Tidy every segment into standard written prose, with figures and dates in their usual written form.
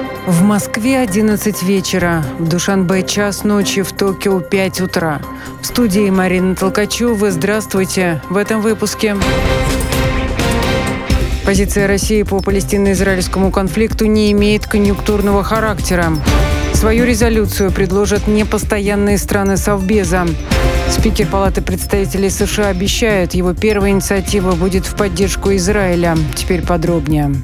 В Москве 11 вечера, в Душанбе час ночи, в Токио 5 утра. В студии Марина Толкачева. Здравствуйте. В этом выпуске. Позиция России по палестино-израильскому конфликту не имеет конъюнктурного характера. Свою резолюцию предложат непостоянные страны Совбеза. Спикер Палаты представителей США обещает, его первая инициатива будет в поддержку Израиля. Теперь подробнее.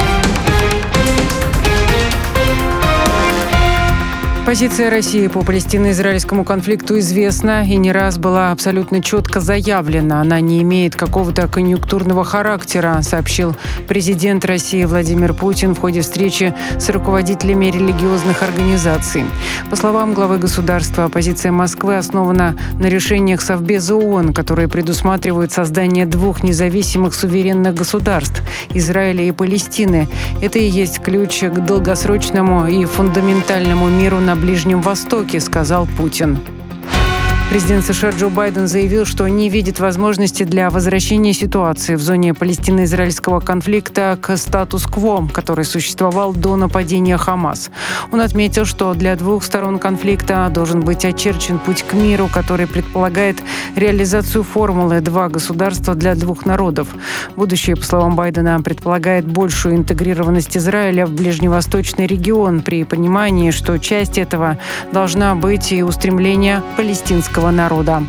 Позиция России по палестино-израильскому конфликту известна и не раз была абсолютно четко заявлена. Она не имеет какого-то конъюнктурного характера, сообщил президент России Владимир Путин в ходе встречи с руководителями религиозных организаций. По словам главы государства, позиция Москвы основана на решениях Совбеза ООН, которые предусматривают создание двух независимых суверенных государств – Израиля и Палестины. Это и есть ключ к долгосрочному и фундаментальному миру на Ближнем Востоке, сказал Путин. Президент США Джо Байден заявил, что не видит возможности для возвращения ситуации в зоне палестино-израильского конфликта к статус-кво, который существовал до нападения Хамас. Он отметил, что для двух сторон конфликта должен быть очерчен путь к миру, который предполагает реализацию формулы «два государства для двух народов». Будущее, по словам Байдена, предполагает большую интегрированность Израиля в ближневосточный регион при понимании, что часть этого должна быть и устремление палестинского народа.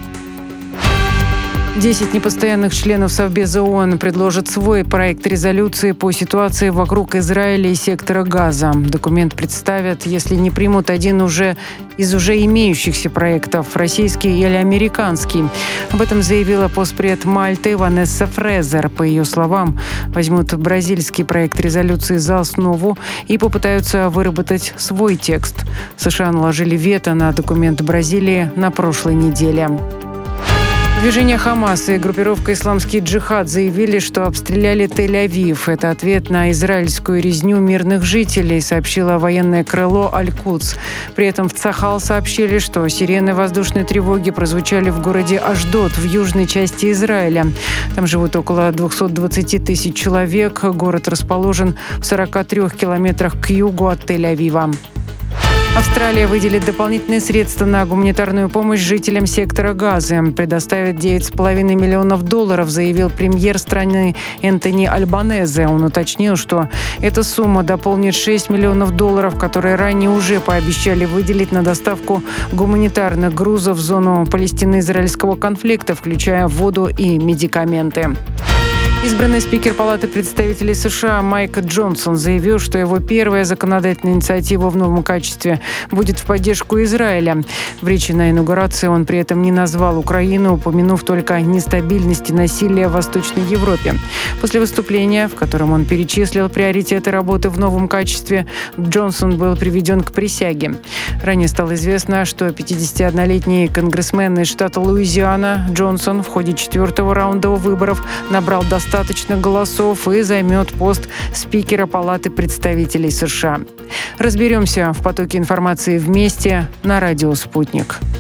10 непостоянных членов Совбеза ООН предложат свой проект резолюции по ситуации вокруг Израиля и сектора Газа. Документ представят, если не примут один из уже имеющихся проектов, российский или американский. Об этом заявила постпред Мальты Ванесса Фрезер. По ее словам, возьмут бразильский проект резолюции за основу и попытаются выработать свой текст. США наложили вето на документ Бразилии на прошлой неделе. Движение «Хамас» и группировка «Исламский джихад» заявили, что обстреляли Тель-Авив. Это ответ на израильскую резню мирных жителей, сообщило военное крыло «Аль-Кудс». При этом в Цахал сообщили, что сирены воздушной тревоги прозвучали в городе Ашдод в южной части Израиля. Там живут около 220 тысяч человек. Город расположен в 43 километрах к югу от Тель-Авива. Австралия выделит дополнительные средства на гуманитарную помощь жителям сектора Газы. Предоставит $9,5 миллионов, заявил премьер страны Энтони Альбанезе. Он уточнил, что эта сумма дополнит $6 миллионов, которые ранее уже пообещали выделить на доставку гуманитарных грузов в зону палестино-израильского конфликта, включая воду и медикаменты. Избранный спикер Палаты представителей США Майк Джонсон заявил, что его первая законодательная инициатива в новом качестве будет в поддержку Израиля. В речи на инаугурации он при этом не назвал Украину, упомянув только о нестабильности насилия в Восточной Европе. После выступления, в котором он перечислил приоритеты работы в новом качестве, Джонсон был приведен к присяге. Ранее стало известно, что 51-летний конгрессмен из штата Луизиана Джонсон в ходе 4-го раунда выборов набрал достаточно голосов и займет пост спикера Палаты представителей США. Разберемся в потоке информации вместе на радио «Спутник».